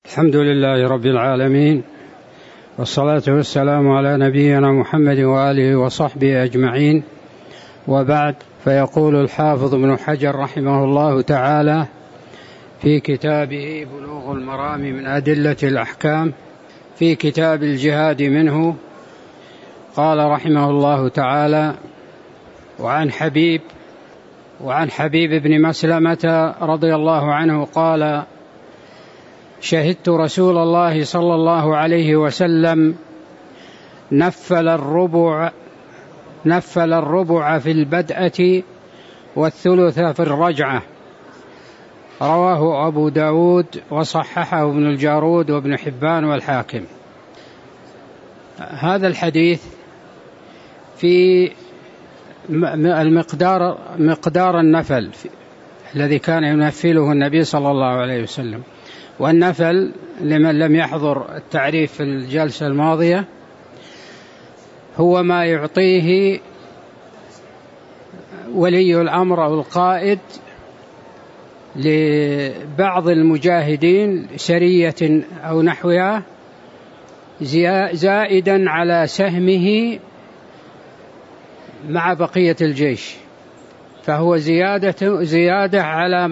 الحمد لله رب العالمين، والصلاة والسلام على نبينا محمد وآله وصحبه أجمعين، وبعد. فيقول الحافظ ابن حجر رحمه الله تعالى في كتابه بلوغ المرام من أدلة الأحكام في كتاب الجهاد منه، قال رحمه الله تعالى: وعن حبيب بن مسلمة رضي الله عنه قال: شهدت رسول الله صلى الله عليه وسلم نفل الربع في البدءة والثلث في الرجعة. رواه أبو داود وصححه ابن الجارود وابن حبان والحاكم. هذا الحديث في مقدار النفل الذي كان ينفله النبي صلى الله عليه وسلم. والنفل لمن لم يحضر التعريف في الجلسة الماضية هو ما يعطيه ولي الأمر أو القائد لبعض المجاهدين سرية أو نحوها زائدا على سهمه مع بقية الجيش، فهو زيادة على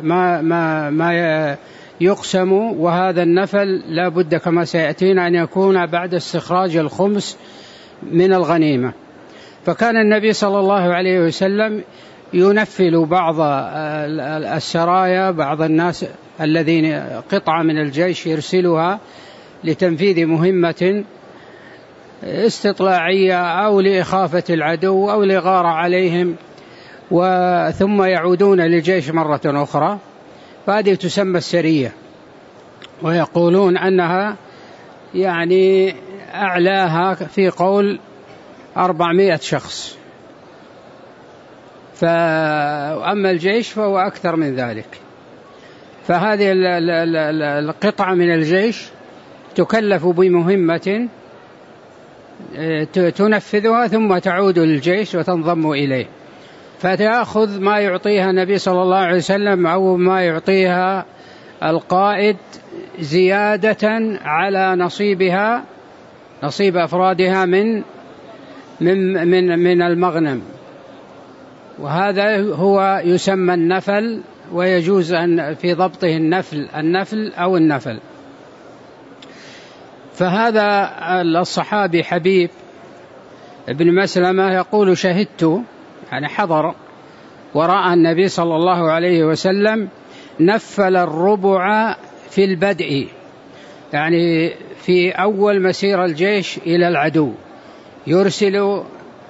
ما يقسم. وهذا النفل لا بد كما سيأتينا أن يكون بعد استخراج الخمس من الغنيمة. فكان النبي صلى الله عليه وسلم ينفل بعض السرايا، بعض الناس الذين قطعة من الجيش يرسلها لتنفيذ مهمة استطلاعية أو لإخافة العدو أو لغارة عليهم، ثم يعودون للجيش مرة أخرى، فهذه تسمى السرية، ويقولون أنها يعني أعلاها في قول 400 شخص، فأما الجيش فهو أكثر من ذلك. فهذه القطعة من الجيش تكلف بمهمة تنفذها ثم تعود للجيش وتنضم إليه، فتأخذ ما يعطيها النبي صلى الله عليه وسلم أو ما يعطيها القائد زيادة على نصيب أفرادها من المغنم. وهذا هو يسمى النفل، ويجوز أن في ضبطه النفل أو النفل. فهذا الصحابي حبيب بن مسلمة يقول: شهدت، يعني حضر ورأى النبي صلى الله عليه وسلم نفل الربع في البدء، يعني في أول مسير الجيش إلى العدو، يرسل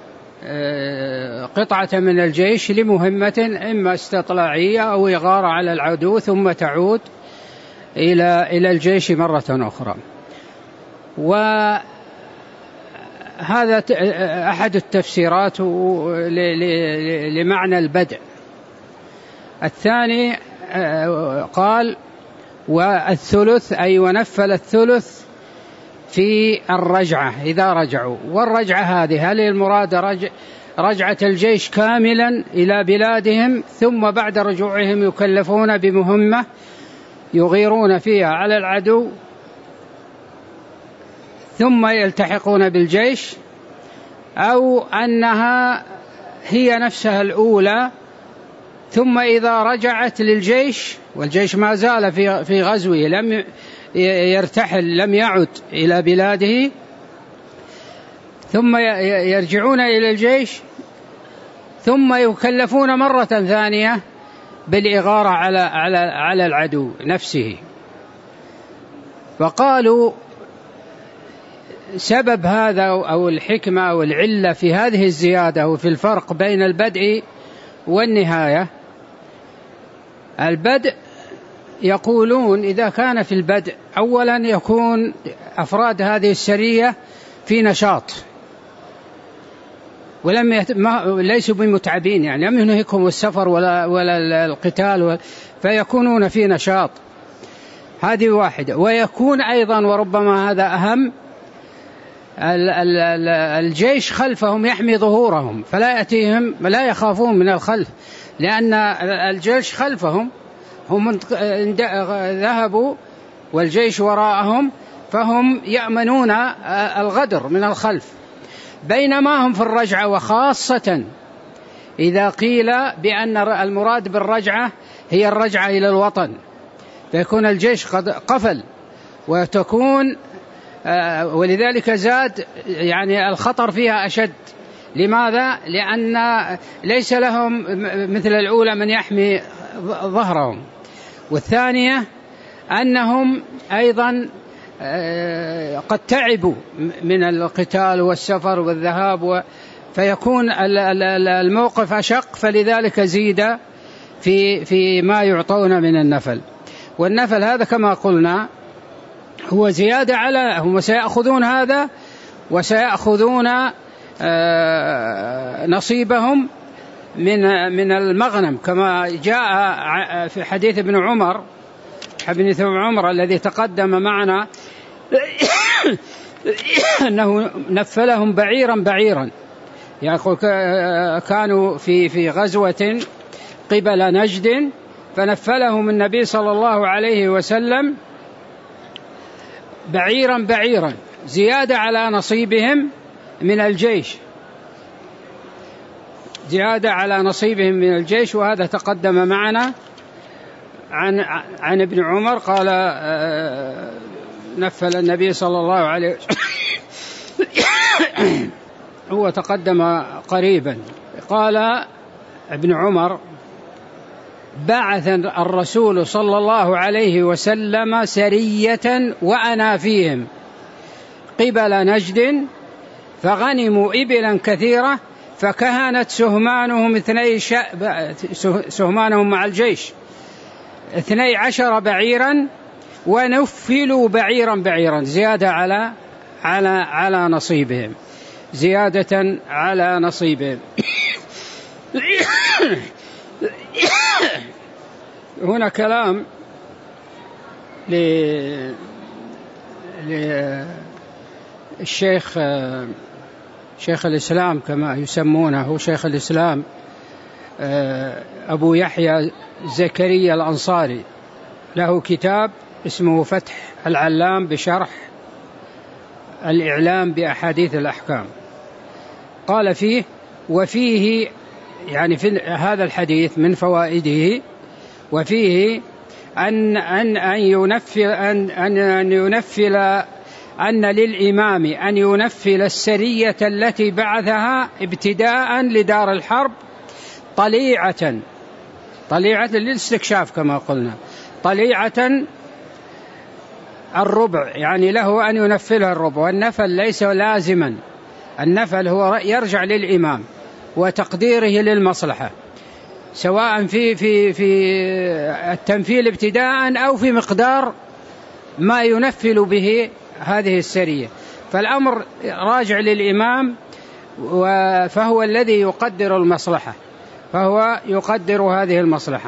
قطعة من الجيش لمهمة إما استطلاعية أو إغارة على العدو، ثم تعود إلى الجيش مرة أخرى. وهذا أحد التفسيرات لمعنى البدء. الثاني قال: والثلث، أي ونفل الثلث في الرجعة إذا رجعوا. والرجعة هذه هل المراد رجعة الجيش كاملا إلى بلادهم، ثم بعد رجوعهم يكلفون بمهمة يغيرون فيها على العدو ثم يلتحقون بالجيش، أو أنها هي نفسها الأولى، ثم إذا رجعت للجيش والجيش ما زال في غزوه لم يرتحل، لم يعد إلى بلاده، ثم يرجعون إلى الجيش ثم يكلفون مرة ثانية بالإغارة على العدو نفسه. وقالوا سبب هذا أو الحكمة أو العلة في هذه الزيادة وفي الفرق بين البدء والنهاية: البدء يقولون إذا كان في البدء أولا يكون أفراد هذه السرية في نشاط ليسوا بمتعبين، يعني لم ينهكهم السفر ولا القتال، فيكونون في نشاط. هذه واحدة. ويكون أيضا، وربما هذا أهم، الجيش خلفهم يحمي ظهورهم، فلا يأتيهم، لا يخافون من الخلف، لأن الجيش خلفهم هم ذهبوا والجيش وراءهم، فهم يأمنون الغدر من الخلف، بينما هم في الرجعة، وخاصة إذا قيل بأن المراد بالرجعة هي الرجعة إلى الوطن، فيكون الجيش قد قفل وتكون ولذلك زاد يعني الخطر فيها أشد. لماذا؟ لأن ليس لهم مثل الأولى من يحمي ظهرهم، والثانية أنهم أيضا قد تعبوا من القتال والسفر والذهاب، فيكون الموقف أشق، فلذلك زيد في ما يعطون من النفل. والنفل هذا كما قلنا هو زيادة على، هم سيأخذون هذا وسيأخذون نصيبهم من المغنم، كما جاء في حديث ابن عمر الذي تقدم معنا أنه نفلهم بعيرا، يقول كانوا في غزوة قبل نجد، فنفلهم النبي صلى الله عليه وسلم بعيرا زيادة على نصيبهم من الجيش، وهذا تقدم معنا عن ابن عمر قال نفل النبي صلى الله عليه وسلم هو تقدم قريبا. قال ابن عمر بعث الرسول صلى الله عليه وسلم سرية وأنا فيهم قبل نجد، فغنموا إبلا كثيرة، فكهنت سهمانهم مع الجيش 12 بعيرا، ونفلوا بعيرا زيادة على نصيبهم، زيادة على نصيبهم. هنا كلام للشيخ شيخ الإسلام كما يسمونه، شيخ الإسلام أبو يحيى زكريا الأنصاري، له كتاب اسمه فتح العلام بشرح الإعلام بأحاديث الأحكام. قال فيه وفيه يعني في هذا الحديث من فوائده، وفيه أن للإمام أن ينفل السرية التي بعثها ابتداء لدار الحرب طليعة للاستكشاف كما قلنا، طليعة الربع، يعني له أن ينفلها الربع، والنفل ليس لازما، النفل هو يرجع للإمام وتقديره للمصلحة، سواء في التنفيل ابتداء أو في مقدار ما ينفل به هذه السرية، فالأمر راجع للإمام، فهو الذي يقدر المصلحة، فهو يقدر هذه المصلحة.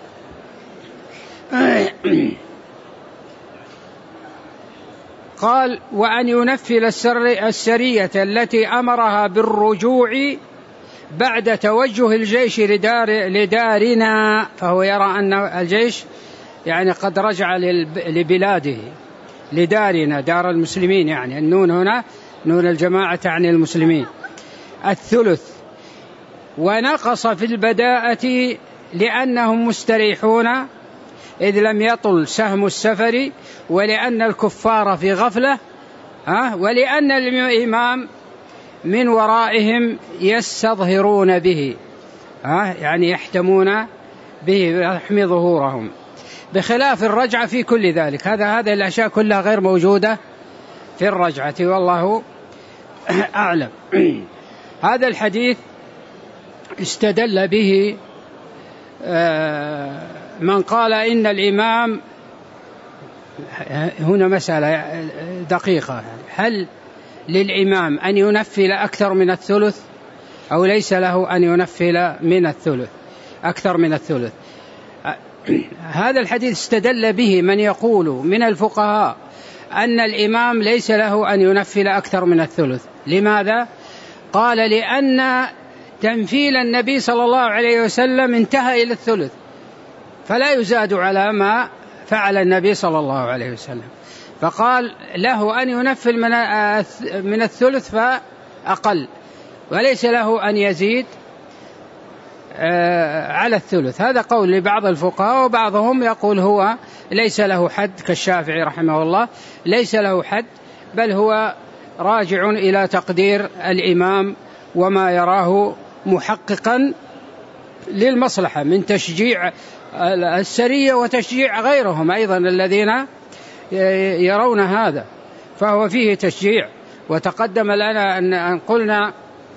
قال وأن ينفل السرية التي أمرها بالرجوع بعد توجه الجيش لدارنا، فهو يرى أن الجيش يعني قد رجع لبلاده، لدارنا دار المسلمين، يعني النون هنا نون الجماعة تعني المسلمين. الثلث ونقص في البداءة لأنهم مستريحون إذ لم يطل سهم السفر، ولأن الكفار في غفلة، ولأن الإمام من ورائهم يستظهرون به، يعني يحتمون به ويحمي ظهورهم، بخلاف الرجعة في كل ذلك. هذه الأشياء كلها غير موجودة في الرجعة، والله أعلم. هذا الحديث استدل به من قال إن الإمام، هنا مسألة دقيقة، هل للإمام أن ينفل أكثر من الثلث أو ليس له أن ينفل من الثلث أكثر من الثلث؟ هذا الحديث استدل به من يقول من الفقهاء أن الإمام ليس له أن ينفل أكثر من الثلث. لماذا؟ قال لأن تنفيل النبي صلى الله عليه وسلم انتهى إلى الثلث، فلا يزاد على ما فعل النبي صلى الله عليه وسلم، فقال له أن ينفل من الثلث فأقل، وليس له أن يزيد على الثلث. هذا قول لبعض الفقهاء، وبعضهم يقول هو ليس له حد، كالشافعي رحمه الله ليس له حد، بل هو راجع إلى تقدير الإمام وما يراه محققا للمصلحة من تشجيع السرية وتشجيع غيرهم أيضا الذين يرون هذا، فهو فيه تشجيع. وتقدم لنا أن قلنا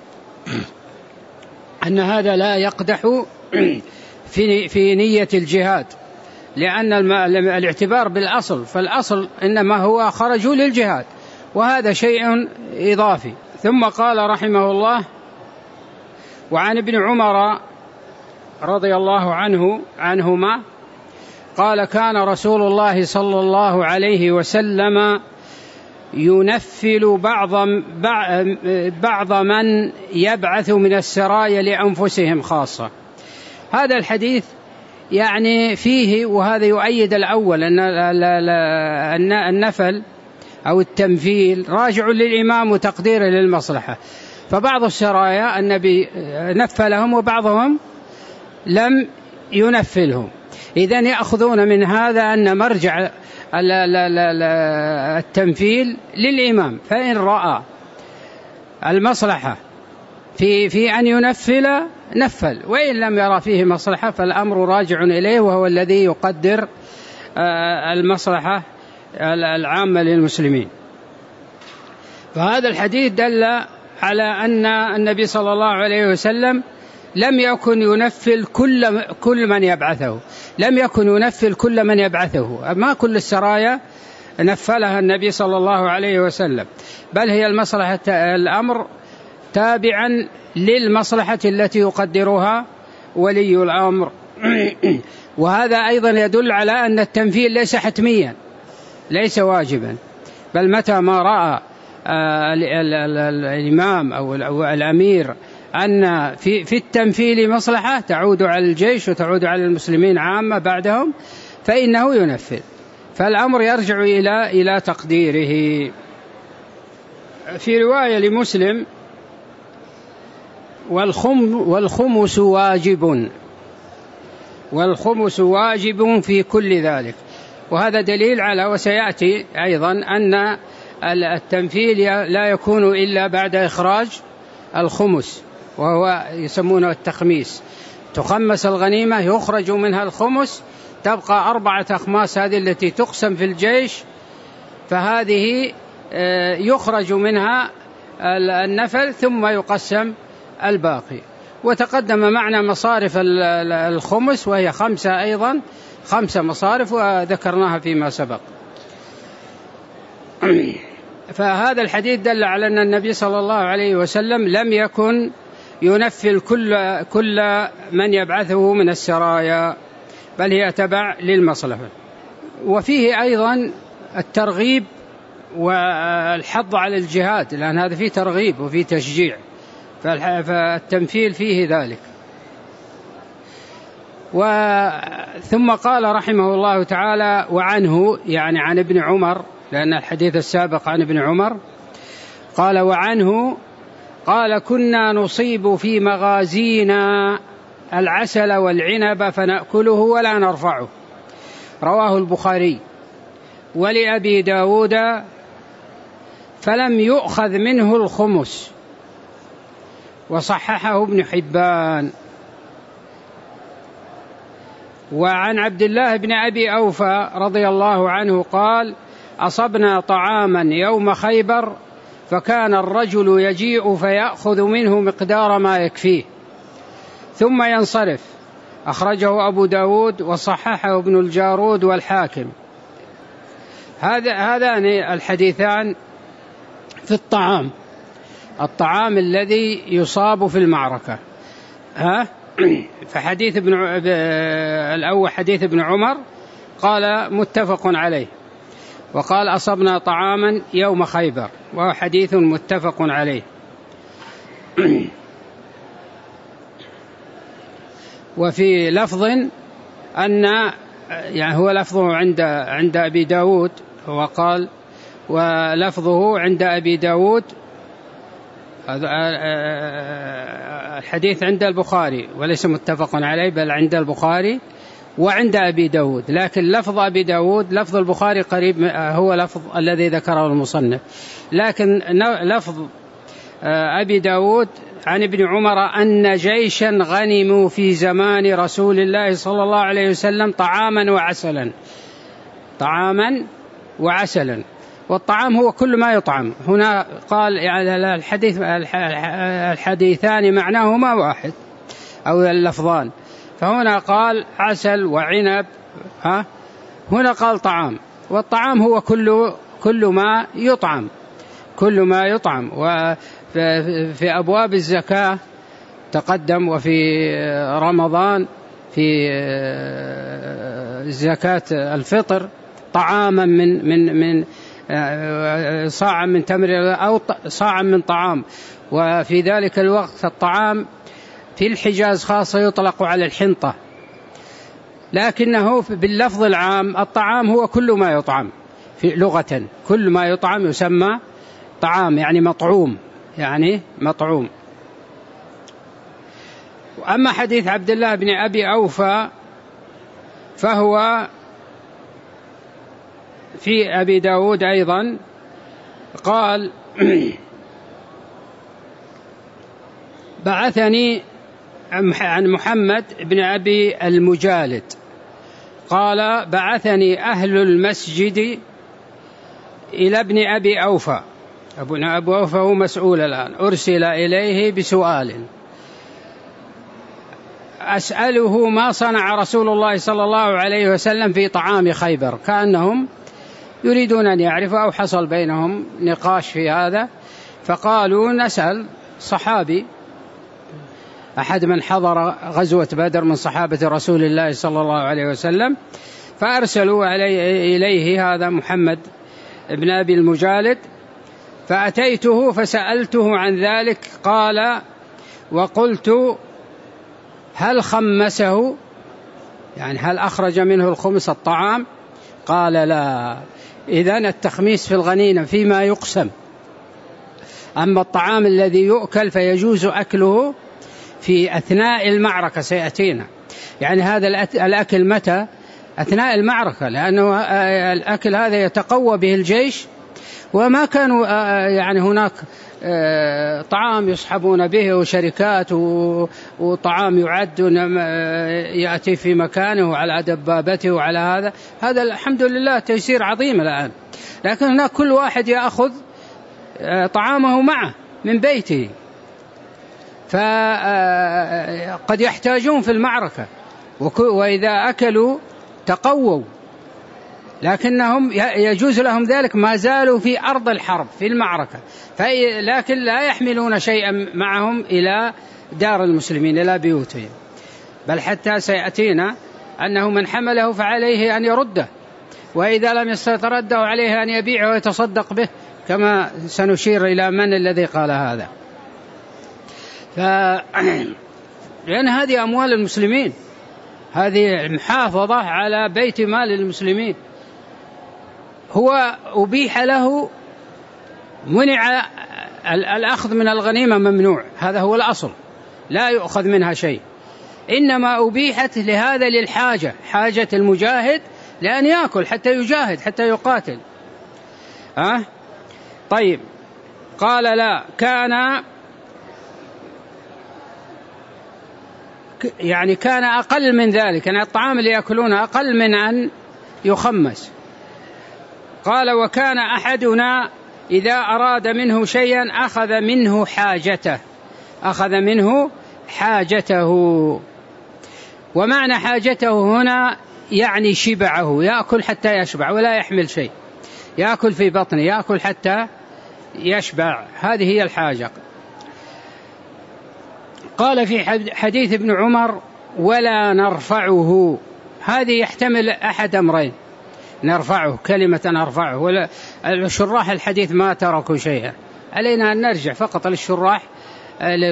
أن هذا لا يقدح في نية الجهاد، لأن الاعتبار بالأصل، فالأصل إنما هو خرجوا للجهاد، وهذا شيء إضافي. ثم قال رحمه الله: وعن ابن عمر رضي الله عنهما قال: كان رسول الله صلى الله عليه وسلم ينفل بعض من يبعث من السرايا لأنفسهم خاصة. هذا الحديث يعني فيه، وهذا يؤيد الأول، أن النفل أو التنفيل راجع للإمام وتقديره للمصلحة. فبعض السرايا النبي نفلهم وبعضهم لم ينفلهم. إذن يأخذون من هذا أن مرجع التنفيل للإمام، فإن رأى المصلحة في أن ينفل نفل، وإن لم يرى فيه مصلحة فالأمر راجع إليه، وهو الذي يقدر المصلحة العامة للمسلمين. فهذا الحديث دل على أن النبي صلى الله عليه وسلم لم يكن ينفل كل من يبعثه، لم يكن ينفل كل من يبعثه، ما كل السرايا نفلها النبي صلى الله عليه وسلم، بل هي المصلحة، الأمر تابعا للمصلحة التي يقدرها ولي الأمر. وهذا أيضا يدل على أن التنفيل ليس حتميا، ليس واجبا، بل متى ما رأى الإمام أو الأمير أن في التنفيل مصلحة تعود على الجيش وتعود على المسلمين عامة بعدهم، فإنه ينفل، فالأمر يرجع إلى تقديره. في رواية لمسلم: والخمس واجب، والخمس واجب في كل ذلك. وهذا دليل على، وسيأتي أيضا، أن التنفيل لا يكون إلا بعد إخراج الخمس، وهو يسمونه التخميس. تخمس الغنيمة، يخرج منها الخمس، تبقى 4 أخماس، هذه التي تقسم في الجيش، فهذه يخرج منها النفل ثم يقسم الباقي. وتقدم معنا مصارف الخمس، وهي 5 أيضا، 5 مصارف، وذكرناها فيما سبق. فهذا الحديث دل على أن النبي صلى الله عليه وسلم لم يكن ينفل كل من يبعثه من السرايا، بل هي تبع للمصلحة. وفيه أيضا الترغيب والحض على الجهاد، لأن هذا فيه ترغيب وفيه تشجيع، فالتنفيل فيه ذلك. ثم قال رحمه الله تعالى: وعنه، يعني عن ابن عمر، لأن الحديث السابق عن ابن عمر، قال: وعنه قال: كنا نصيب في مغازينا العسل والعنب فنأكله ولا نرفعه. رواه البخاري. ولأبي داود: فلم يؤخذ منه الخمس، وصححه ابن حبان. وعن عبد الله بن أبي أوفى رضي الله عنه قال: أصبنا طعاما يوم خيبر، فكان الرجل يجيء فيأخذ منه مقدار ما يكفيه ثم ينصرف. أخرجه أبو داود وصححه ابن الجارود والحاكم. هذان الحديثان في الطعام الذي يصاب في المعركة. فحديث الأول حديث ابن عمر قال متفق عليه، وقال: أصبنا طعاما يوم خيبر، وهو حديث متفق عليه. وفي لفظ أن يعني هو لفظه عند أبي داود، هو قال ولفظه عند أبي داود، الحديث عند البخاري وليس متفق عليه بل عند البخاري وعند أبي داود، لكن لفظ أبي داود لفظ البخاري قريب هو لفظ الذي ذكره المصنف، لكن لفظ أبي داود عن ابن عمر أن جيشا غنموا في زمان رسول الله صلى الله عليه وسلم طعاما وعسلا، والطعام هو كل ما يطعم. هنا قال يعني الحديثان معناهما واحد أو اللفظان، فهنا قال عسل وعنب، هنا قال طعام، والطعام هو كل ما يطعم. وفي أبواب الزكاة تقدم، وفي رمضان في زكاة الفطر طعاما من صاعا من تمر أو صاعا من طعام. وفي ذلك الوقت الطعام في الحجاز خاصة يطلق على الحنطة، لكنه باللفظ العام الطعام هو كل ما يطعم، في لغة كل ما يطعم يسمى طعام، يعني مطعوم. أما حديث عبد الله بن أبي أوفى فهو في أبي داود أيضا، قال بعثني عن محمد بن أبي المجالد قال بعثني أهل المسجد إلى ابن أبي أوفى. ابن أبي أوفى هو مسؤول الآن، أرسل إليه بسؤال أسأله ما صنع رسول الله صلى الله عليه وسلم في طعام خيبر، كأنهم يريدون أن يعرفوا أو حصل بينهم نقاش في هذا، فقالوا نسأل صحابي أحد من حضر غزوة بدر من صحابة رسول الله صلى الله عليه وسلم، فأرسلوا إليه هذا محمد بن أبي المجالد، فأتيته فسألته عن ذلك، قال وقلت هل خمسه، يعني هل أخرج منه الخمس الطعام؟ قال لا. إذن التخميس في الغنيمة فيما يقسم، أما الطعام الذي يؤكل فيجوز أكله في أثناء المعركة سيأتينا. يعني هذا الأكل متى؟ أثناء المعركة، لأنه الأكل هذا يتقوى به الجيش، وما كانوا يعني هناك طعام يصحبون به وشركات وطعام يعد يأتي في مكانه على دبابته وعلى هذا الحمد لله تيسير عظيم الآن، لكن هناك كل واحد يأخذ طعامه معه من بيته، فقد يحتاجون في المعركة، وإذا أكلوا تقووا، لكنهم يجوز لهم ذلك ما زالوا في أرض الحرب في المعركة، لكن لا يحملون شيئا معهم إلى دار المسلمين إلى بيوتهم، بل حتى سيأتينا أنه من حمله فعليه أن يرده، وإذا لم يسترده عليه أن يبيعه ويتصدق به، كما سنشير إلى من الذي قال هذا. لأن هذه أموال المسلمين، هذه محافظة على بيت مال المسلمين، هو أبيح له، منع الأخذ من الغنيمة ممنوع، هذا هو الأصل، لا يؤخذ منها شيء، إنما أبيحت لهذا للحاجة، حاجة المجاهد لأن يأكل حتى يجاهد حتى يقاتل. طيب، قال لا، كان أقل من ذلك، يعني الطعام اللي يأكلونه أقل من أن يخمس. قال وكان أحدنا إذا أراد منه شيئا أخذ منه حاجته. ومعنى حاجته هنا يعني شبعه، يأكل حتى يشبع ولا يحمل شيء، يأكل في بطنه، يأكل حتى يشبع، هذه هي الحاجة. قال في حديث ابن عمر ولا نرفعه، هذه يحتمل أحد أمرين، نرفعه، كلمة نرفعه، ولا الشراح الحديث ما تركوا شيئا، علينا أن نرجع فقط للشراح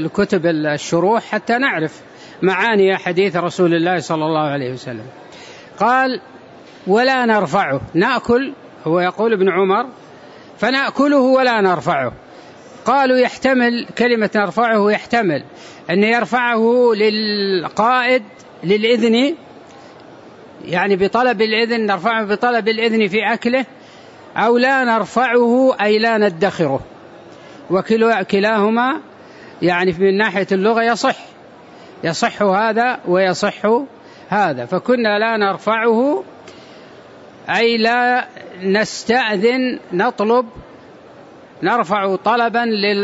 للكتب الشروح حتى نعرف معاني حديث رسول الله صلى الله عليه وسلم. قال ولا نرفعه، نأكل، هو يقول ابن عمر فنأكله ولا نرفعه. قالوا يحتمل كلمة نرفعه، يحتمل أن يرفعه للقائد للإذن، يعني بطلب الإذن، نرفعه بطلب الإذن في أكله، أو لا نرفعه أي لا ندخره، وكلاهما يعني من ناحية اللغة يصح هذا ويصح هذا. فكنا لا نرفعه أي لا نستأذن، نطلب، نرفع طلبا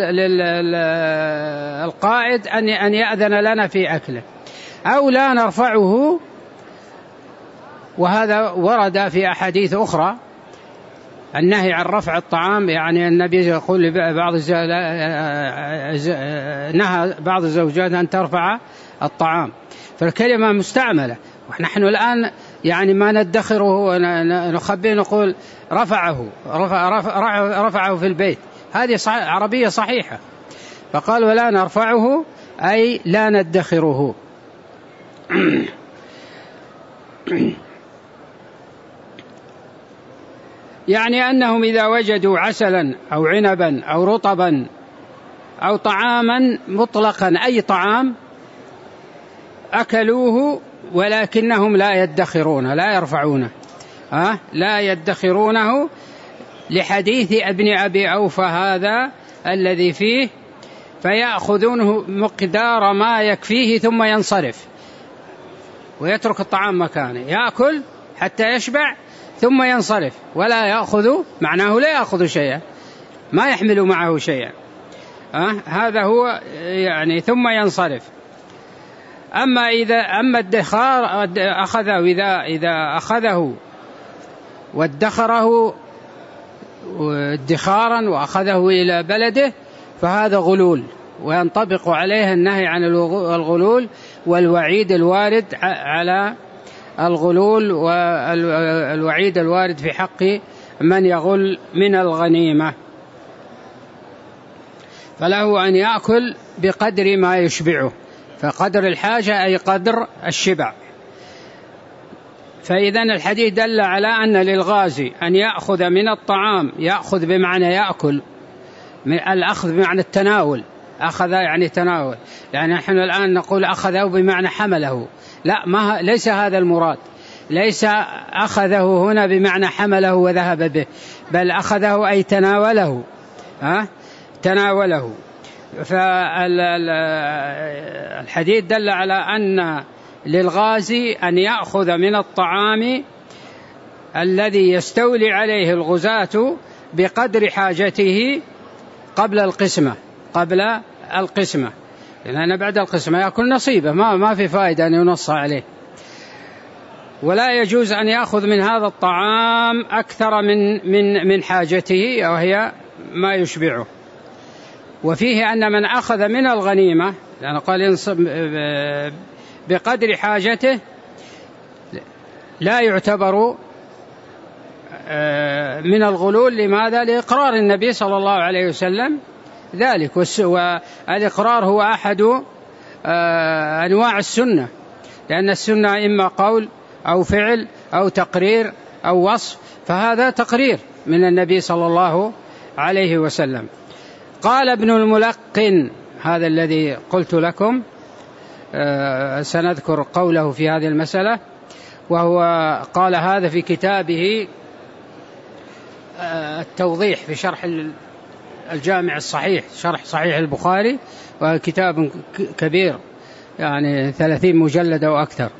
للقائد أن يأذن لنا في أكله، أو لا نرفعه. وهذا ورد في أحاديث أخرى النهي عن رفع الطعام، يعني النبي يقول لبعض نهى بعض الزوجات أن ترفع الطعام، فالكلمة مستعملة، ونحن الآن يعني ما ندخره ونخبيه نقول رفعه في البيت، هذه عربية صحيحة. فقال ولا نرفعه أي لا ندخره. يعني أنهم إذا وجدوا عسلا أو عنبا أو رطبا أو طعاما مطلقا أي طعام أكلوه، ولكنهم لا يدخرون، لا يرفعونه، لا يدخرونه، لحديث ابن أبي أوفى هذا الذي فيه فيأخذونه مقدار ما يكفيه ثم ينصرف ويترك الطعام مكانه، يأكل حتى يشبع ثم ينصرف، ولا يأخذ، معناه لا يأخذ شيئا، ما يحمل معه شيئا، هذا هو يعني، ثم ينصرف. أما الدخار أخذه، إذا أخذه وادخره ادخارا وأخذه إلى بلده فهذا غلول، وينطبق عليه النهي عن الغلول والوعيد الوارد على الغلول، والوعيد الوارد في حق من يغل من الغنيمة. فله أن يأكل بقدر ما يشبعه، فقدر الحاجة أي قدر الشبع. فإذن الحديث دل على أن للغازي أن يأخذ من الطعام، يأخذ بمعنى يأكل، الأخذ بمعنى التناول، أخذ يعني تناول، يعني نحن الآن نقول أخذه بمعنى حمله، لا، ليس هذا المراد، ليس أخذه هنا بمعنى حمله وذهب به، بل أخذه أي تناوله، تناوله. فالحديث دل على أن للغازي أن يأخذ من الطعام الذي يستولي عليه الغزاة بقدر حاجته قبل القسمة، لأن بعد القسمة يأكل نصيبه، ما في فائدة أن ينص عليه. ولا يجوز أن يأخذ من هذا الطعام أكثر من حاجته، وهي ما يشبعه. وفيه أن من أخذ من الغنيمة، لأن قال بقدر حاجته، لا يعتبر من الغلول. لماذا؟ لإقرار النبي صلى الله عليه وسلم ذلك، والإقرار هو أحد أنواع السنة، لأن السنة إما قول أو فعل أو تقرير أو وصف، فهذا تقرير من النبي صلى الله عليه وسلم. قال ابن الملقن، هذا الذي قلت لكم سنذكر قوله في هذه المسألة، وهو قال هذا في كتابه التوضيح في شرح الجامع الصحيح، شرح صحيح البخاري، وكتاب كبير يعني 30 مجلد أو أكثر.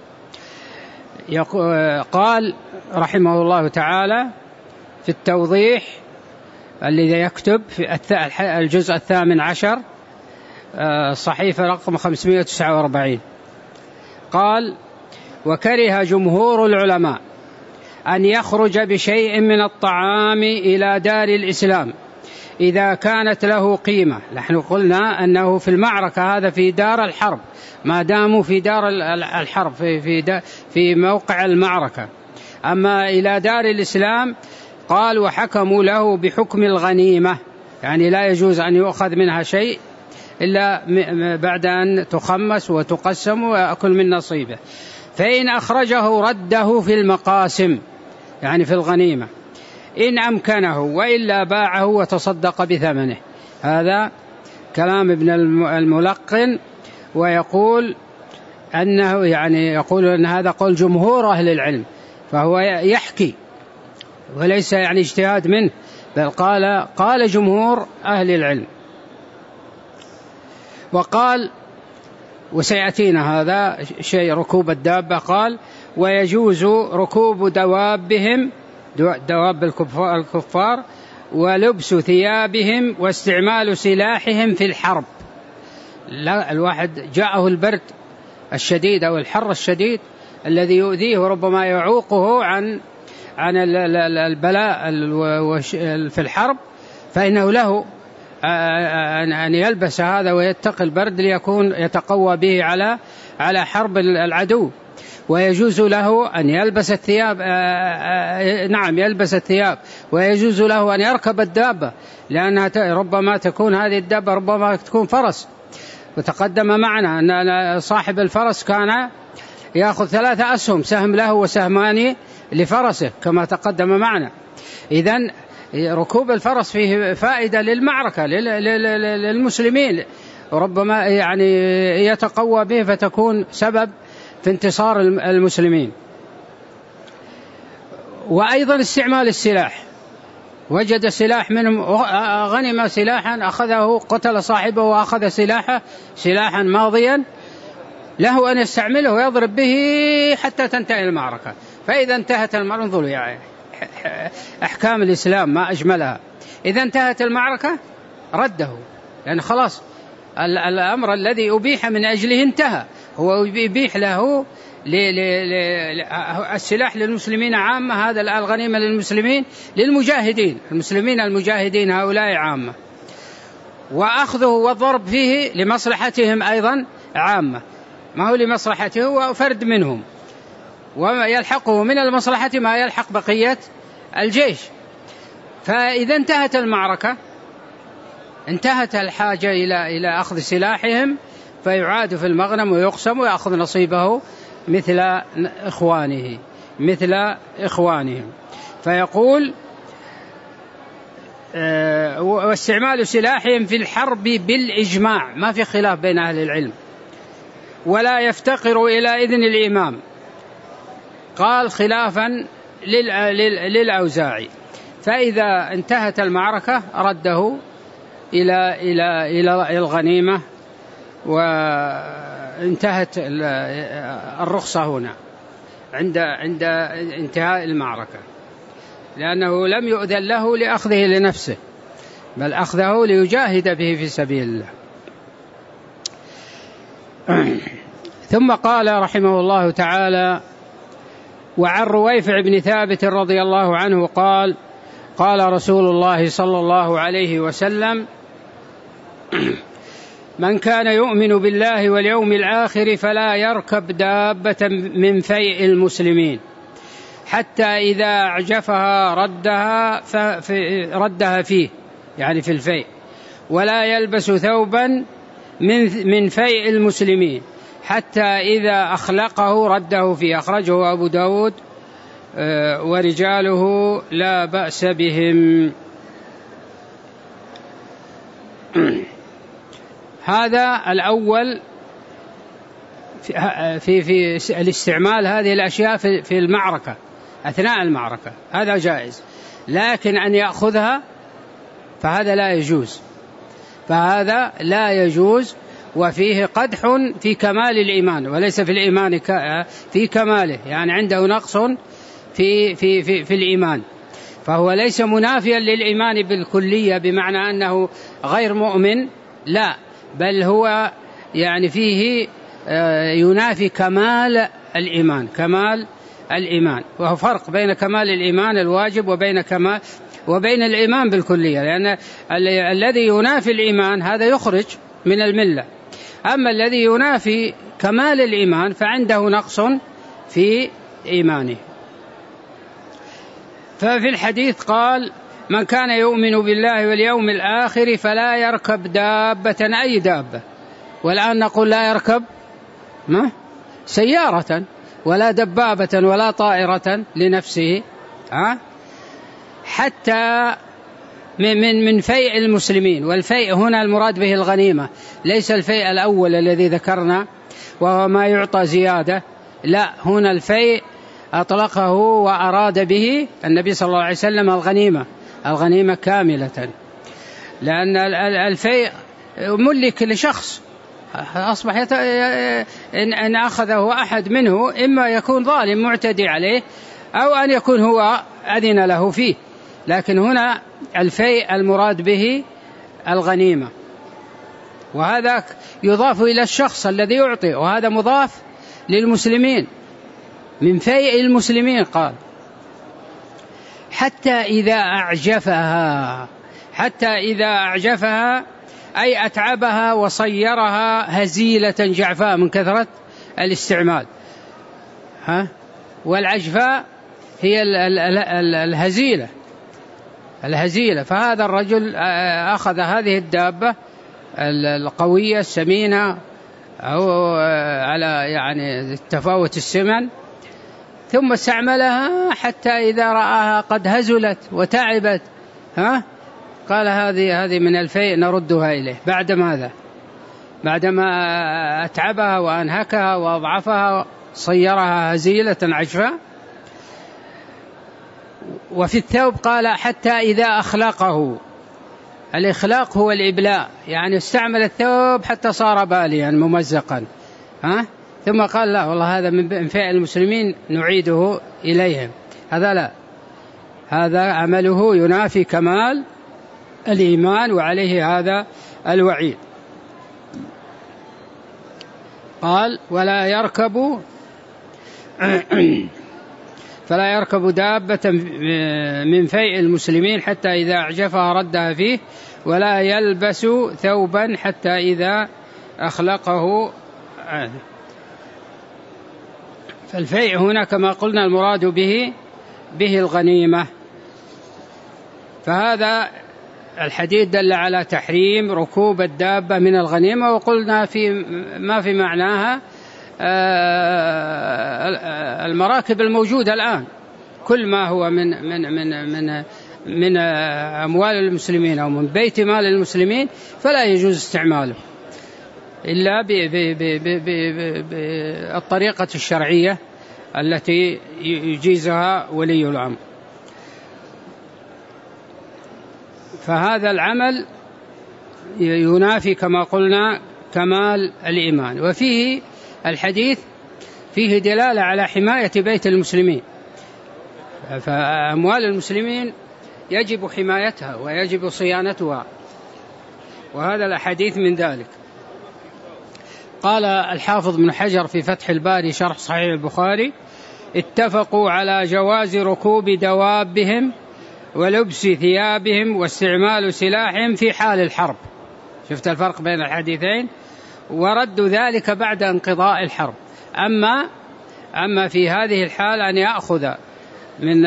قال رحمه الله تعالى في التوضيح الذي يكتب في الجزء 18 صحيفة رقم 549، قال وكره جمهور العلماء أن يخرج بشيء من الطعام إلى دار الإسلام إذا كانت له قيمة. نحن قلنا أنه في المعركة، هذا في دار الحرب، ما داموا في دار الحرب في موقع المعركة. أما إلى دار الإسلام قال وحكموا له بحكم الغنيمة، يعني لا يجوز أن يؤخذ منها شيء إلا بعد أن تخمس وتقسم ويأكل من نصيبه. فإن أخرجه رده في المقاسم، يعني في الغنيمة إن أمكنه، وإلا باعه وتصدق بثمنه. هذا كلام ابن الملقن، ويقول أنه يعني يقول أن هذا قول جمهور أهل العلم، فهو يحكي وليس يعني اجتهاد منه، بل قال جمهور أهل العلم. وقال وسيأتينا هذا شيء ركوب الدابة، قال ويجوز ركوب دوابهم، دواب الكفار، ولبس ثيابهم، واستعمال سلاحهم في الحرب. لا، الواحد جاءه البرد الشديد أو الحر الشديد الذي يؤذيه وربما يعوقه عن البلاء في الحرب، فإنه له أن يلبس هذا ويتقي البرد ليكون يتقوى به على حرب العدو. ويجوز له أن يلبس الثياب، يلبس الثياب، ويجوز له أن يركب الدابة، لأنها ربما تكون هذه الدابة ربما تكون فرس. وتقدم معنا أن صاحب الفرس كان يأخذ 3 أسهم، سهم له وسهمان لفرسه كما تقدم معنا. إذن ركوب الفرس فيه فائدة للمعركة للمسلمين، ربما يعني يتقوى به فتكون سبب في انتصار المسلمين. وأيضا استعمال السلاح، وجد سلاح منهم، غنم سلاحا أخذه، قتل صاحبه وأخذ سلاحا ماضيا له أن يستعمله ويضرب به حتى تنتهي المعركة. فإذا انتهت المعركة، انظروا يعني أحكام الإسلام ما أجملها، إذا انتهت المعركة رده، يعني خلاص الأمر الذي أبيح من أجله انتهى، هو يبيح له السلاح للمسلمين عامة، هذا الغنيمة للمسلمين، للمجاهدين المجاهدين هؤلاء عامة، وأخذه والضرب فيه لمصلحتهم أيضا عامة، ما هو لمصلحته هو فرد منهم، ويلحقه من المصلحة ما يلحق بقية الجيش. فإذا انتهت المعركة انتهت الحاجة إلى أخذ سلاحهم، فيعاد في المغنم ويقسم ويأخذ نصيبه مثل إخوانهم. فيقول واستعمال سلاحهم في الحرب بالإجماع، ما في خلاف بين أهل العلم، ولا يفتقر إلى إذن الإمام، قال خلافا للأوزاعي. فإذا انتهت المعركة رده إلى الغنيمة، وانتهت الرخصة هنا عند انتهاء المعركة، لأنه لم يؤذن له لأخذه لنفسه، بل أخذه ليجاهد به في سبيل الله. ثم قال رحمه الله تعالى: وعن رويفع بن ثابت رضي الله عنه قال: قال رسول الله صلى الله عليه وسلم: من كان يؤمن بالله واليوم الآخر فلا يركب دابة من فيء المسلمين حتى إذا أعجفها ردها فيه، يعني في الفيء، ولا يلبس ثوبا من فيء المسلمين حتى إذا أخلقه رده فيه. أخرجه أبو داود ورجاله لا بأس بهم. هذا الأول في الاستعمال هذه الأشياء في المعركة، أثناء المعركة، هذا جائز، لكن أن يأخذها فهذا لا يجوز، وفيه قدح في كمال الإيمان، وليس في الإيمان في كماله، يعني عنده نقص في الإيمان، فهو ليس منافيا للإيمان بالكلية بمعنى أنه غير مؤمن، لا، بل هو يعني فيه ينافي كمال الإيمان، وهو فرق بين كمال الإيمان الواجب وبين الإيمان بالكلية، لأن الذي ينافي الإيمان هذا يخرج من الملة، أما الذي ينافي كمال الإيمان فعنده نقص في إيمانه. ففي الحديث قال: من كان يؤمن بالله واليوم الآخر فلا يركب دابة، أي دابة، والآن نقول لا يركب سيارة، ولا دبابة ولا طائرة لنفسه، حتى من فيء المسلمين. والفيء هنا المراد به الغنيمة، ليس الفيء الأول الذي ذكرنا وهو ما يعطى زيادة، لا، هنا الفيء أطلقه وأراد به النبي صلى الله عليه وسلم الغنيمة كاملة، لأن الفيء ملك لشخص أصبح إن أخذه أحد منه إما يكون ظالم معتدي عليه أو أن يكون هو أذن له فيه، لكن هنا الفيء المراد به الغنيمة، وهذا يضاف إلى الشخص الذي يعطي، وهذا مضاف للمسلمين من فيء المسلمين. قال حتى إذا أعجفها أي أتعبها وصيرها هزيلة جعفاء من كثرة الاستعمال. والعجفاء هي الهزيلة. فهذا الرجل أخذ هذه الدابة القوية السمينة أو على يعني تفاوت السمن، ثم استعملها حتى إذا رآها قد هزلت وتعبت قال هذه من الفيء نردها إليه. بعد ماذا؟ بعدما أتعبها وأنهكها وأضعفها صيرها هزيلة عجفاء. وفي الثوب قال حتى إذا أخلقه. الإخلاق هو الإبلاء، يعني استعمل الثوب حتى صار باليا ممزقا، ثم قال لا والله هذا من فعل المسلمين نعيده إليهم. هذا لا، هذا عمله ينافي كمال الإيمان، وعليه هذا الوعيد. قال فلا يركب دابة من فيء المسلمين حتى إذا أعجفها ردها فيه، ولا يلبس ثوبا حتى إذا أخلقه عاد. فالفيء هنا كما قلنا المراد به الغنيمة. فهذا الحديث دل على تحريم ركوب الدابة من الغنيمة، وقلنا ما في معناها المراكب الموجودة الآن، كل ما هو من أموال المسلمين أو من بيت مال المسلمين فلا يجوز استعماله إلا بالطريقة الشرعية التي يجيزها ولي الأمر. فهذا العمل ينافي كما قلنا كمال الإيمان. وفيه الحديث فيه دلالة على حماية بيت المسلمين، فأموال المسلمين يجب حمايتها ويجب صيانتها، وهذا الحديث من ذلك. قال الحافظ بن حجر في فتح الباري شرح صحيح البخاري: اتفقوا على جواز ركوب دوابهم ولبس ثيابهم واستعمال سلاحهم في حال الحرب. شفت الفرق بين الحديثين؟ ورد ذلك بعد انقضاء الحرب. أما في هذه الحال أن يأخذ من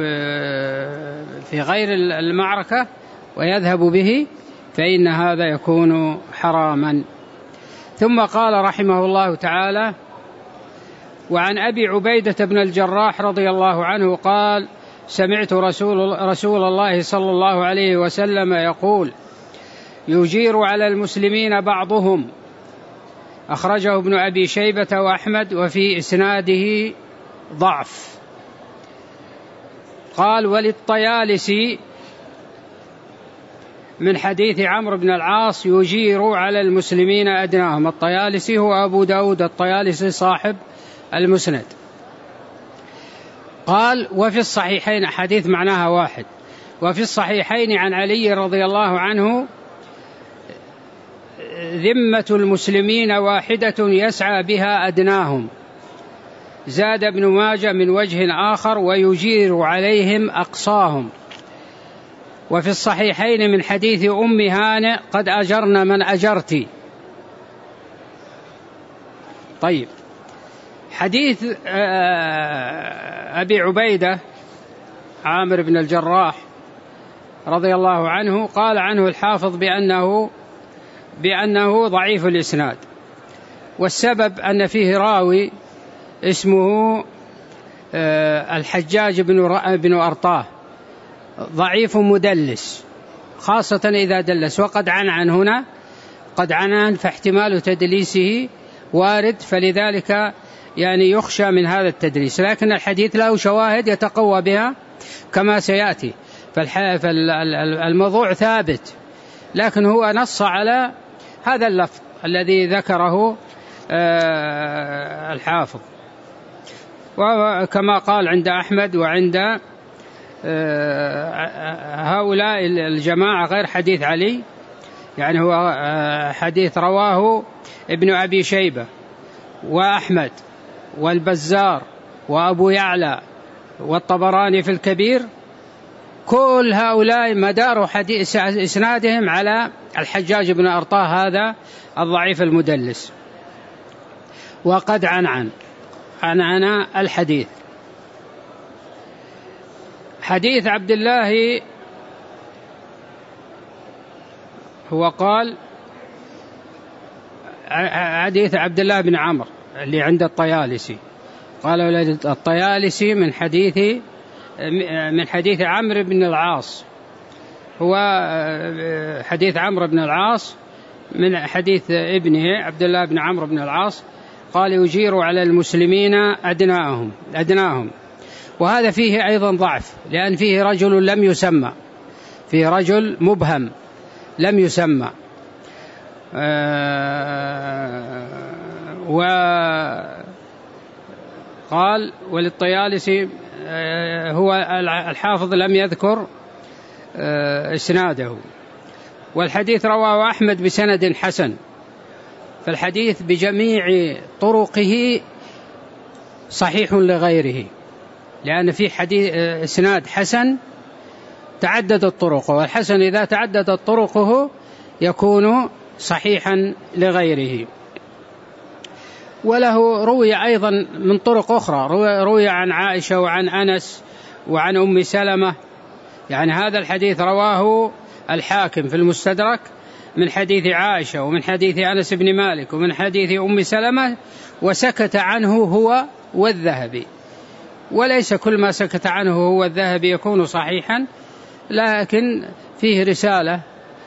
في غير المعركة ويذهب به فإن هذا يكون حراما. ثم قال رحمه الله تعالى: وعن أبي عبيدة بن الجراح رضي الله عنه قال: سمعت رسول الله صلى الله عليه وسلم يقول: يجير على المسلمين بعضهم. أخرجه ابن أبي شيبة وأحمد، وفي إسناده ضعف. قال: وللطيالسي من حديث عمرو بن العاص: يجير على المسلمين أدناهم. الطيالسي هو أبو داود الطيالسي صاحب المسند. قال: وفي الصحيحين، حديث معناها واحد، وفي الصحيحين عن علي رضي الله عنه: ذمة المسلمين واحدة يسعى بها أدناهم. زاد ابن ماجه من وجه آخر: ويجير عليهم أقصاهم. وفي الصحيحين من حديث أم هانئ: قد أجرنا من أجرت. طيب، حديث أبي عبيدة عامر بن الجراح رضي الله عنه قال عنه الحافظ بأنه ضعيف الإسناد، والسبب أن فيه راوي اسمه الحجاج بن أرطاه، ضعيف مدلس خاصة إذا دلس، وقد عنعن هنا، قد عنعن، فاحتمال تدليسه وارد، فلذلك يعني يخشى من هذا التدليس. لكن الحديث له شواهد يتقوى بها كما سيأتي، فالموضوع ثابت، لكن هو نص على هذا اللفظ الذي ذكره الحافظ. وكما قال عند أحمد وعند هؤلاء الجماعة غير حديث علي، يعني هو حديث رواه ابن أبي شيبة وأحمد والبزار وأبو يعلى والطبراني في الكبير، كل هؤلاء مدار حديث إسنادهم على الحجاج بن أرطاه هذا الضعيف المدلس، وقد عنعن الحديث. حديث عبد الله هو قال حديث عبد الله بن عمرو اللي عند الطيالسي، قال الطيالسي من حديث عمرو بن العاص، هو حديث عمرو بن العاص من حديث ابنه عبد الله بن عمرو بن العاص، قال يجير على المسلمين أدناهم. وهذا فيه أيضا ضعف، لأن فيه رجل لم يسمى، فيه رجل مبهم لم يسمى. وقال وللطيالسي هو الحافظ لم يذكر إسناده. والحديث رواه أحمد بسند حسن، فالحديث بجميع طرقه صحيح لغيره، لأن في حديث إسناد حسن تعددت طرقه، والحسن إذا تعددت طرقه يكون صحيحا لغيره. وله روي أيضا من طرق أخرى، روي عن عائشة وعن أنس وعن أم سلمة، يعني هذا الحديث رواه الحاكم في المستدرك من حديث عائشة ومن حديث أنس بن مالك ومن حديث أم سلمة، وسكت عنه هو والذهبي. وليس كل ما سكت عنه هو الذهبي يكون صحيحا، لكن فيه رسالة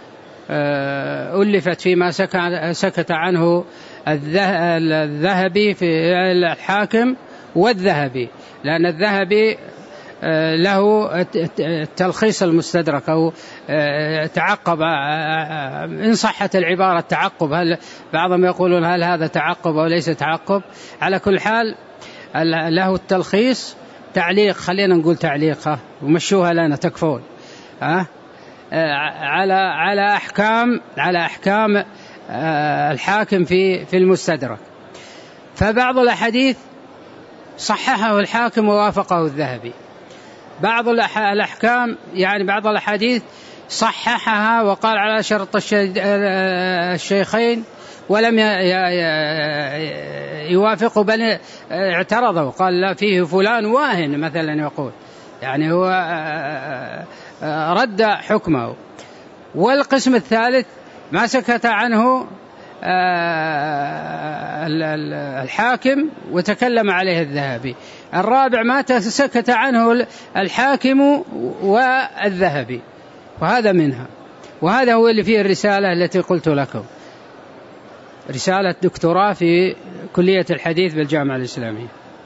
ألفت فيما سكت عنه الذهبي في الحاكم والذهبي، لأن الذهبي له التلخيص المستدرك، أو تعقب إن صحت العبارة تعقب، هل بعضهم يقولون هل هذا تعقب أو ليس تعقب، على كل حال له التلخيص تعليق، خلينا نقول تعليق ومشوها لنا تكفون على أحكام الحاكم في المستدرك. فبعض الأحاديث صححه الحاكم ووافقه الذهبي، بعض الأحكام يعني بعض الأحاديث صححها وقال على شرط الشيخين ولم يوافقوا، بل اعترضوا، قال لا فيه فلان واهن مثلا، يقول يعني هو رد حكمه. والقسم الثالث ما سكت عنه الحاكم وتكلم عليه الذهبي. الرابع ما سكت عنه الحاكم والذهبي، وهذا منها. وهذا هو اللي فيه الرسالة التي قلت لكم، رسالة دكتوراه في كلية الحديث بالجامعة الإسلامية.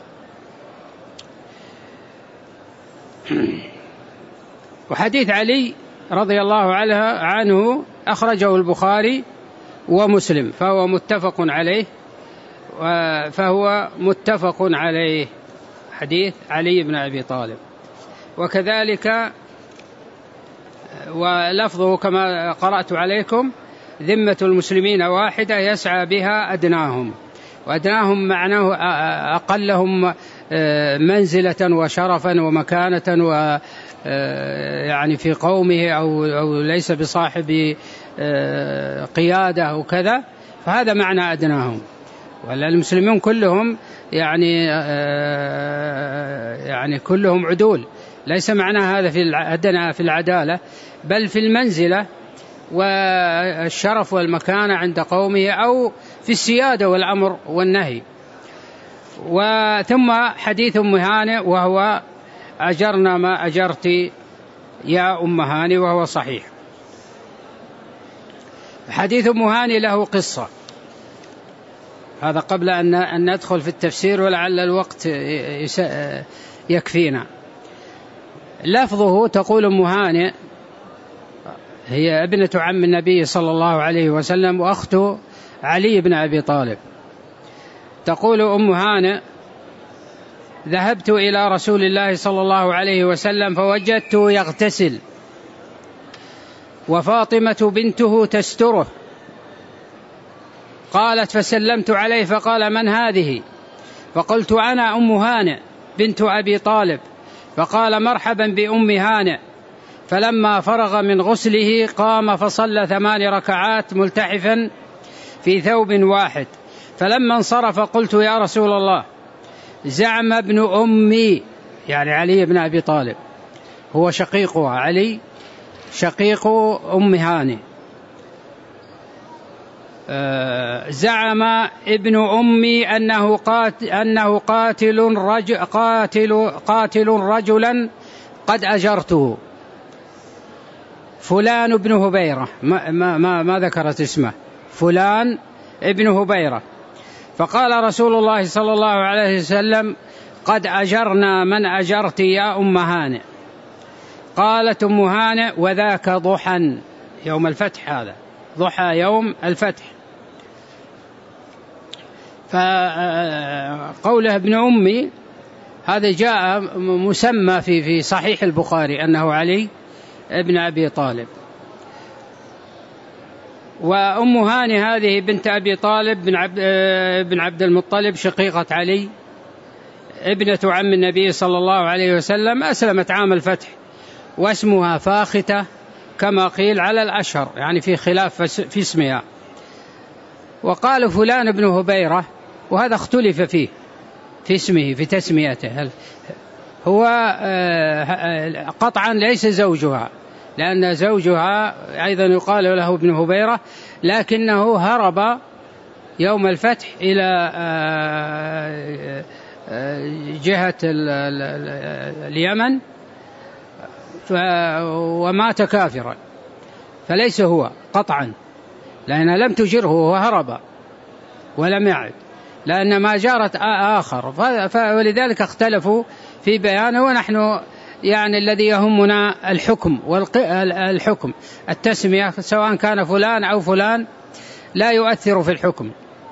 وحديث علي رضي الله عنه أخرجه البخاري ومسلم، فهو متفق عليه حديث علي بن أبي طالب. وكذلك ولفظه كما قرأت عليكم: ذمة المسلمين واحدة يسعى بها أدناهم. وأدناهم معناه أقلهم منزلة وشرفا ومكانة، يعني في قومه أو ليس بصاحب قيادة وكذا، فهذا معنى أدناهم. ولا المسلمون كلهم يعني كلهم عدول، ليس معنى هذا في الأدنى في العدالة، بل في المنزلة والشرف والمكانة عند قومه، أو في السيادة والأمر والنهي. وثم حديث أم هانئ وهو أجرنا ما أجرت يا أم هانئ، وهو صحيح. حديث أم هانئ له قصة، هذا قبل أن ندخل في التفسير ولعل الوقت يكفينا. لفظه: تقول أم هانئ، هي ابنة عم النبي صلى الله عليه وسلم وأخت علي بن أبي طالب، تقول أم هانئ: ذهبت إلى رسول الله صلى الله عليه وسلم فوجدته يغتسل وفاطمة بنته تستره، قالت: فسلمت عليه فقال: من هذه؟ فقلت: أنا أم هانئ بنت أبي طالب. فقال: مرحبا بأم هانئ. فلما فرغ من غسله قام فصلى 8 ركعات ملتحفا في ثوب واحد. فلما انصرف قلت: يا رسول الله، زعم ابن أمي، يعني علي بن أبي طالب، هو شقيقها، علي شقيق أم هانئ، زعم ابن أمي أنه قاتل رجلا قد أجرته، فلان بن هبيرة، ما ذكرت اسمه، فلان ابن هبيرة. فقال رسول الله صلى الله عليه وسلم: قد أجرنا من أجرت يا أم هانئ. قالت أم هانئ: وذاك ضحى يوم الفتح، هذا ضحى يوم الفتح. فقوله ابن أمي هذا جاء مسمى في صحيح البخاري أنه علي ابن أبي طالب. وأم هانئ هذه بنت أبي طالب بن عبد المطلب، شقيقة علي، ابنة عم النبي صلى الله عليه وسلم، أسلمت عام الفتح، واسمها فاختة كما قيل على الأشهر، يعني في خلاف في اسمها. وقال فلان بن هبيرة، وهذا اختلف فيه في اسمه في تسميته، هو قطعا ليس زوجها، لأن زوجها أيضا يقال له ابن هبيرة، لكنه هرب يوم الفتح إلى جهة اليمن ومات كافرا، فليس هو قطعا، لأنها لم تجره وهرب ولم يعد، لأن ما جارت آخر، ولذلك اختلفوا في بيانه. ونحن يعني الذي يهمنا الحكم التسمية، سواء كان فلان أو فلان لا يؤثر في الحكم.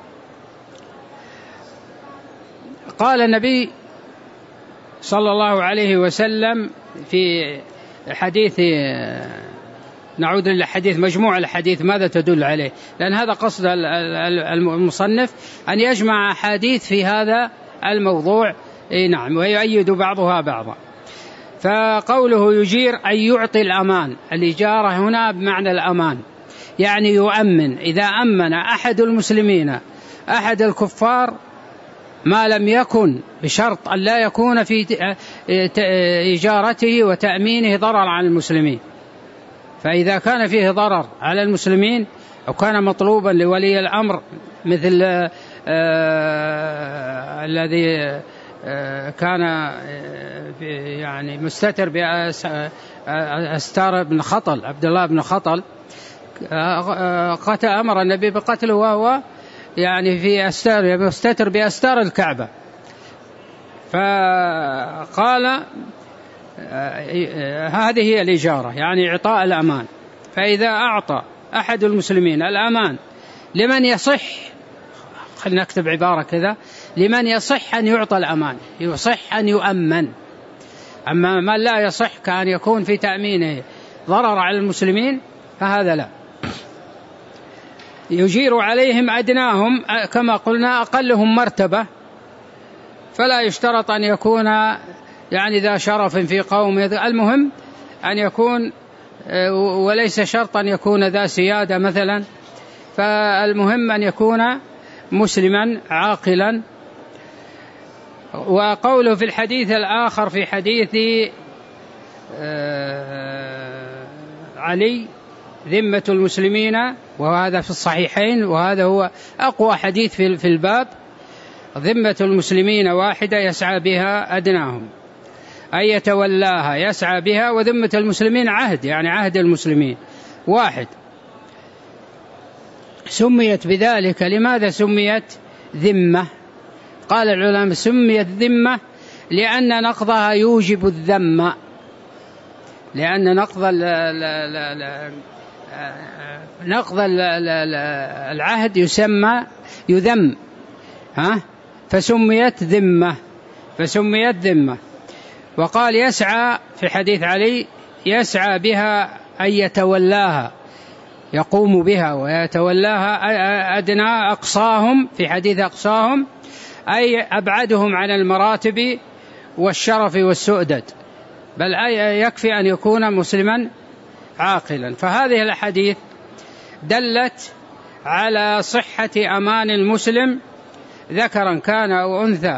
قال النبي صلى الله عليه وسلم في حديث، نعود للحديث، مجموع الحديث ماذا تدل عليه؟ لأن هذا قصد المصنف أن يجمع أحاديث في هذا الموضوع، نعم، ويؤيد بعضها بعضا. فقوله يجير أي يعطي الأمان، الإجارة هنا بمعنى الأمان، يعني يؤمن. إذا أمن أحد المسلمين أحد الكفار ما لم يكن بشرط أن لا يكون في إجارته وتأمينه ضرر على المسلمين، فإذا كان فيه ضرر على المسلمين أو كان مطلوبا لولي الأمر، مثل الذي كان يعني مستتر بأستار بن خطل، عبد الله بن خطل، أمر النبي بقتله وهو يعني في أستار، مستتر بأستار الكعبة. فقال هذه هي الإجارة، يعني إعطاء الأمان. فإذا أعطى أحد المسلمين الأمان لمن يصح، خلينا نكتب عبارة كذا، لمن يصح أن يعطى الأمان، يصح أن يؤمن. أما ما لا يصح كأن يكون في تأمينه ضرر على المسلمين فهذا لا. يجير عليهم أدناهم، كما قلنا أقلهم مرتبة، فلا يشترط أن يكون يعني ذا شرف في قوم، المهم أن يكون، وليس شرط أن يكون ذا سيادة مثلا، فالمهم أن يكون مسلما عاقلا. وقوله في الحديث الآخر في حديث علي ذمة المسلمين، وهذا في الصحيحين، وهذا هو أقوى حديث في الباب، ذمة المسلمين واحدة يسعى بها أدناهم، أي يتولاها يسعى بها، وذمة المسلمين عهد، يعني عهد المسلمين واحد. سميت بذلك. لماذا سميت ذمة؟ قال العلماء سميت ذمة لأن نقضها يوجب الذم، لأن نقض العهد يسمى يذم، فسميت ذمة. وقال يسعى في حديث علي يسعى بها أي يتولاها، يقوم بها ويتولاها أدنى أقصاهم، في حديث أقصاهم أي أبعدهم عن المراتب والشرف والسؤدد، بل يكفي أن يكون مسلما عاقلا. فهذه الحديث دلت على صحة أمان المسلم ذكرا كان أو أنثى،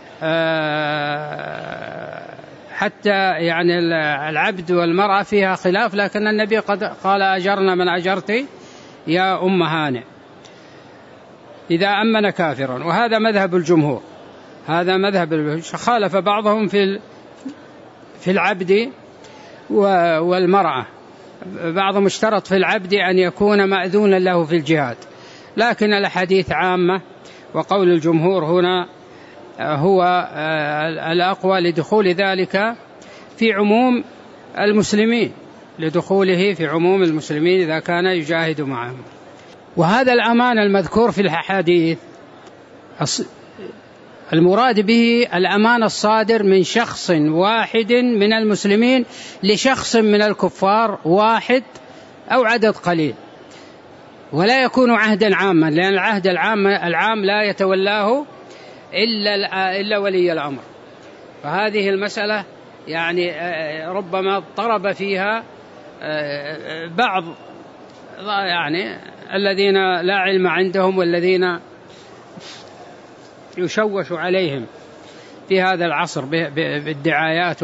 حتى يعني العبد والمرأة فيها خلاف، لكن النبي قد قال أجرنا من أجرت يا أم هانئ إذا أمن كافرا. وهذا مذهب الجمهور، هذا مذهب. خالف بعضهم في العبد والمرأة، بعضهم اشترط في العبد أن يكون مأذونا له في الجهاد، لكن الحديث عامة، وقول الجمهور هنا هو الأقوى لدخول ذلك في عموم المسلمين، لدخوله في عموم المسلمين إذا كان يجاهد معهم. وهذا الأمان المذكور في الحديث المراد به الأمان الصادر من شخص واحد من المسلمين لشخص من الكفار واحد أو عدد قليل، ولا يكون عهدا عاما، لأن العهد العام لا يتولاه إلا ولي الأمر. فهذه المسألة يعني ربما اضطرب فيها بعض يعني الذين لا علم عندهم والذين يشوش عليهم في هذا العصر بالدعايات.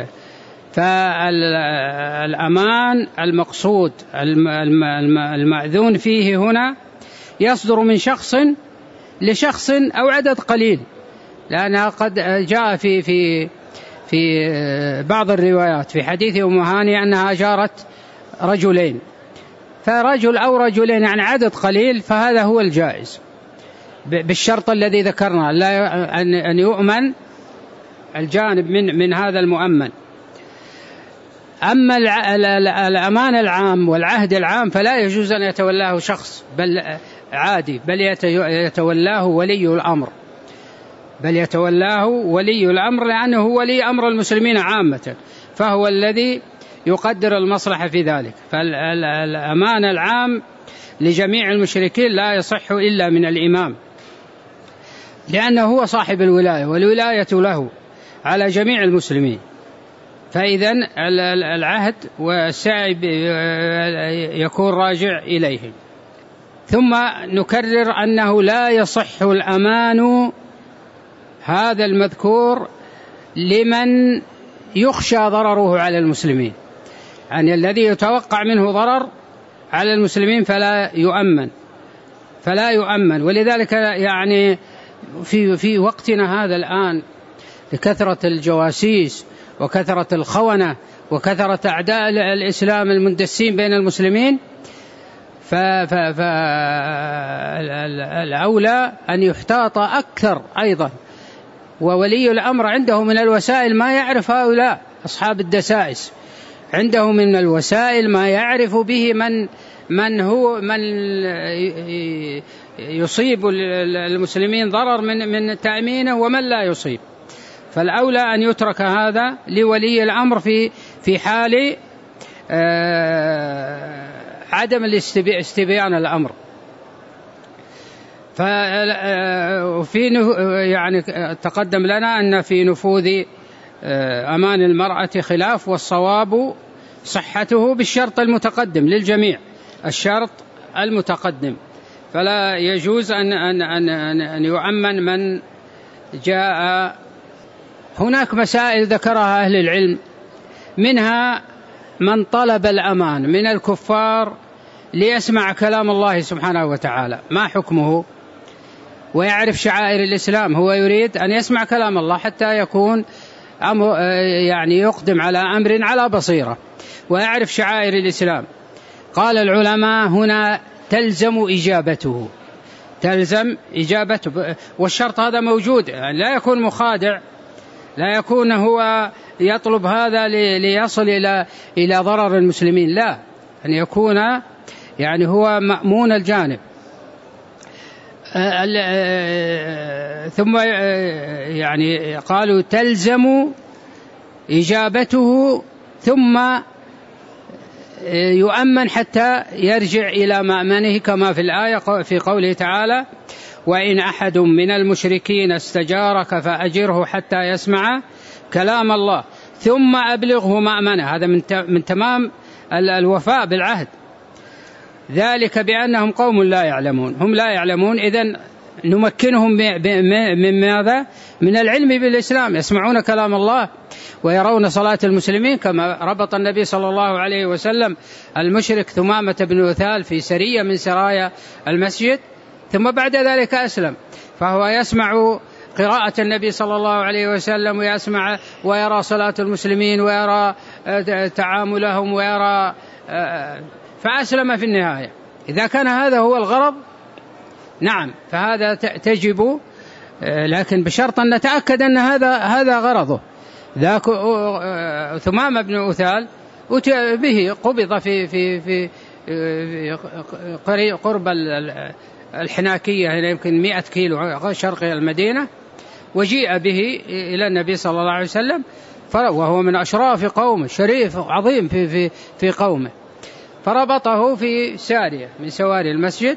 فالأمان المقصود المأذون فيه هنا يصدر من شخص لشخص أو عدد قليل، لأنها قد جاء في بعض الروايات في حديث أم هانئ أنها جارت رجلين، فرجل أو رجلين يعني عدد قليل، فهذا هو الجائز بالشرط الذي ذكرنا، أن يؤمن الجانب من هذا المؤمن. أما الأمان العام والعهد العام فلا يجوز أن يتولاه شخص بل عادي، بل يتولاه ولي الأمر، لأنه ولي أمر المسلمين عامة، فهو الذي يقدر المصلحة في ذلك. فالأمان العام لجميع المشركين لا يصح إلا من الإمام، لأنه هو صاحب الولاية، والولاية له على جميع المسلمين. فإذن العهد والسعي يكون راجع إليه. ثم نكرر أنه لا يصح الأمان هذا المذكور لمن يخشى ضرره على المسلمين، يعني الذي يتوقع منه ضرر على المسلمين فلا يؤمن. ولذلك يعني في وقتنا هذا الآن لكثرة الجواسيس وكثرة الخونة وكثرة أعداء الإسلام المندسين بين المسلمين، فالأولى أن يحتاط أكثر أيضا. وولي الأمر عنده من الوسائل ما يعرف هؤلاء أصحاب الدسائس، عنده من الوسائل ما يعرف به من يصيب المسلمين ضرر من تأمينه ومن لا يصيب. فالأولى أن يترك هذا لولي الأمر في حال عدم استبيان الأمر. يعني تقدم لنا أن في نفوذ أمان المرأة خلاف، والصواب صحته بالشرط المتقدم للجميع، الشرط المتقدم، فلا يجوز أن يؤمن من جاء. هناك مسائل ذكرها أهل العلم، منها من طلب الأمان من الكفار ليسمع كلام الله سبحانه وتعالى، ما حكمه؟ ويعرف شعائر الإسلام. هو يريد أن يسمع كلام الله حتى يكون يعني يقدم على أمر على بصيرة ويعرف شعائر الإسلام. قال العلماء هنا تلزم إجابته، تلزم إجابته، والشرط هذا موجود، يعني لا يكون مخادع، لا يكون هو يطلب هذا ليصل إلى ضرر المسلمين، لا، أن يكون يعني هو مأمون الجانب. ثم يعني قالوا تلزم إجابته ثم يؤمن حتى يرجع إلى مأمنه، كما في الآية في قوله تعالى: وإن أحد من المشركين استجارك فأجره حتى يسمع كلام الله ثم أبلغه مأمنه. هذا من تمام الوفاء بالعهد، ذلك بأنهم قوم لا يعلمون. هم لا يعلمون، إذن نمكنهم من ماذا؟ من العلم بالإسلام، يسمعون كلام الله ويرون صلاة المسلمين، كما ربط النبي صلى الله عليه وسلم المشرك ثمامة بن أثال في سرية من سرايا المسجد، ثم بعد ذلك أسلم، فهو يسمع قراءة النبي صلى الله عليه وسلم ويسمع ويرى صلاة المسلمين ويرى تعاملهم ويرى، فأسلم في النهاية. إذا كان هذا هو الغرض نعم فهذا تجب، لكن بشرط أن نتأكد أن هذا غرضه. ذاك ثمامة بن أثال أتي به، قبض في قرب الحناكية، يمكن 100 كيلو شرق المدينة، وجيء به إلى النبي صلى الله عليه وسلم، وهو من أشراف قومه، شريف عظيم في قومه، فربطه في سارية من سواري المسجد.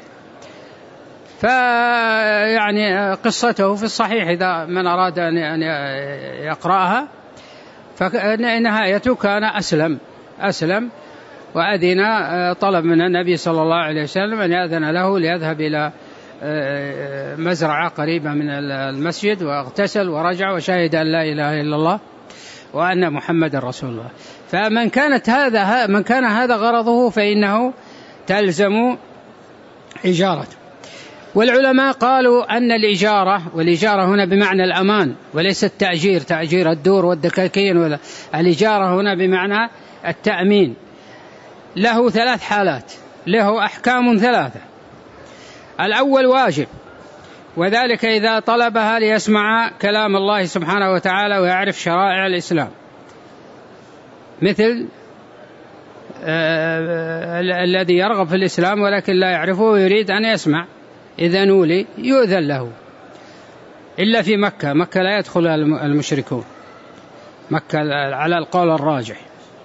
فيعني قصته في الصحيح إذا من أراد أن يقرأها، فنهايته كان أسلم وأذن، طلب من النبي صلى الله عليه وسلم أن يأذن له ليذهب إلى مزرعة قريبة من المسجد، واغتسل ورجع وشهد أن لا إله إلا الله وأن محمد رسول الله. فمن كان هذا غرضه فإنه تلزم إجارته. والعلماء قالوا أن والإجارة هنا بمعنى الأمان وليس التأجير، تأجير الدور والدكاكين، ولا الإجارة هنا بمعنى التأمين. له 3 حالات، له أحكام 3. الأول واجب، وذلك إذا طلبها ليسمع كلام الله سبحانه وتعالى ويعرف شرائع الإسلام، مثل الذي يرغب في الإسلام ولكن لا يعرفه ويريد أن يسمع، إذا نولي يؤذن له، إلا في مكة لا يدخل المشركون، مكة على القول الراجح.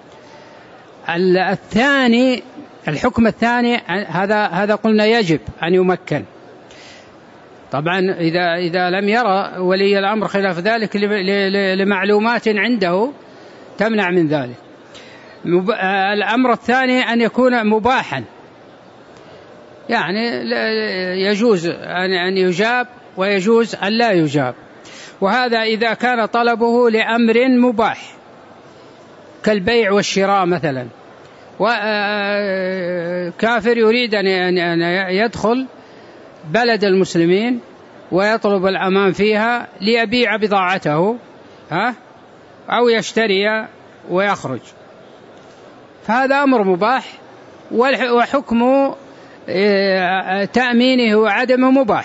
الثاني، الحكم الثاني، هذا قلنا يجب أن يمكن. طبعا إذا لم يرى ولي الأمر خلاف ذلك لمعلومات عنده تمنع من ذلك. الأمر الثاني أن يكون مباحا، يعني يجوز أن يجاب ويجوز أن لا يجاب، وهذا إذا كان طلبه لأمر مباح كالبيع والشراء مثلا، وكافر يريد أن يدخل بلد المسلمين ويطلب الأمان فيها ليبيع بضاعته أو يشتري ويخرج، فهذا أمر مباح، وحكم تأمينه وعدمه مباح.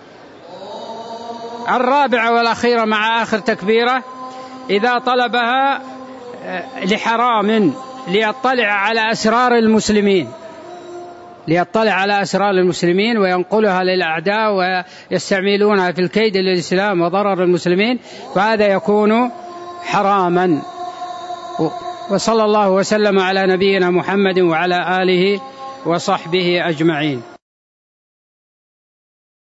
الرابعة والأخيرة مع آخر تكبيرة، إذا طلبها لحرام ليطلع على أسرار المسلمين وينقلها للأعداء ويستعملونها في الكيد للإسلام وضرر المسلمين، فهذا يكون حراما. وصلى الله وسلم على نبينا محمد وعلى آله وصحبه أجمعين.